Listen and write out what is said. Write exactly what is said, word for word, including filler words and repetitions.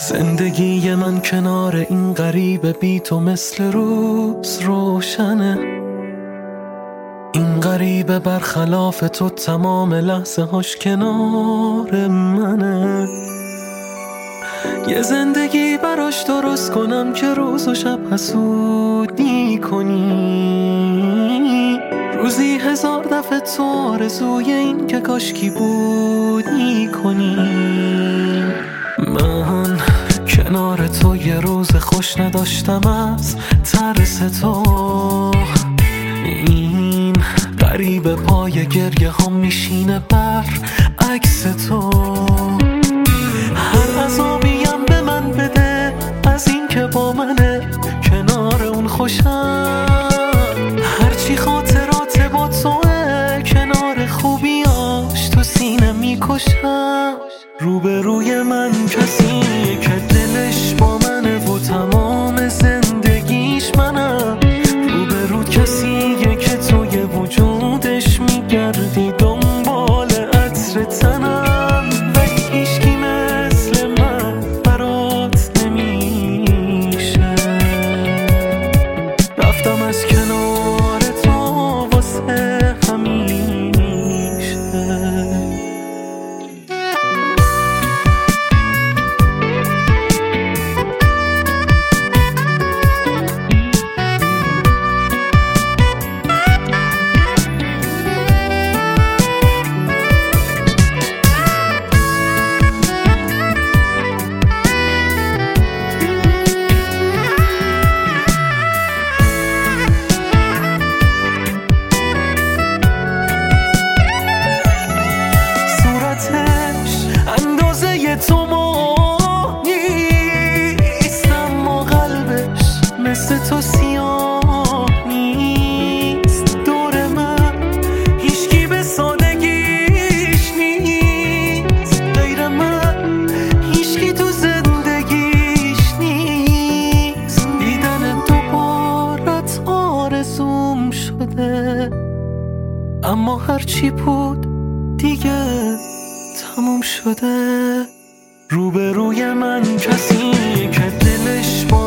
زندگی من کنار این غریبه بی تو مثل روز روشنه. این غریبه برخلاف تو تمام لحظه هاش کنار منه. یه زندگی براش درست کنم که روز و شب حسودی کنی. روزی هزار دفعه تو آرزوی این که کاشکی بودی کنی. من کنار تو یه روز خوش نداشتم از ترس تو. این غریبه پای گریه ها میشینه بر عکس تو. هر عذابیم به من بده از این که با منه کنار اون خوشم. هرچی خاطرات با توه کنار خوبیاش تو سینه میکشم. روبروی من کسیه که دلش با منه و تمام زندگیش منم. روبرو کسیه که توی وجودش میگردی دنبال عطر تنم. ولی هیچکی مثل من برات نمیشه. رفتم از کنار تو واسه همیشه. اندازه تو ما نیست اما قلبش مثل تو سیاه نیست. دور من هیچکی به سادگیش نیست غیر من. هیچکی تو زندگیش نیست. دیدن دوبارت آرزوم شده. اما هرچی بود دیگه تموم شده. روبروی من کسی که دلش با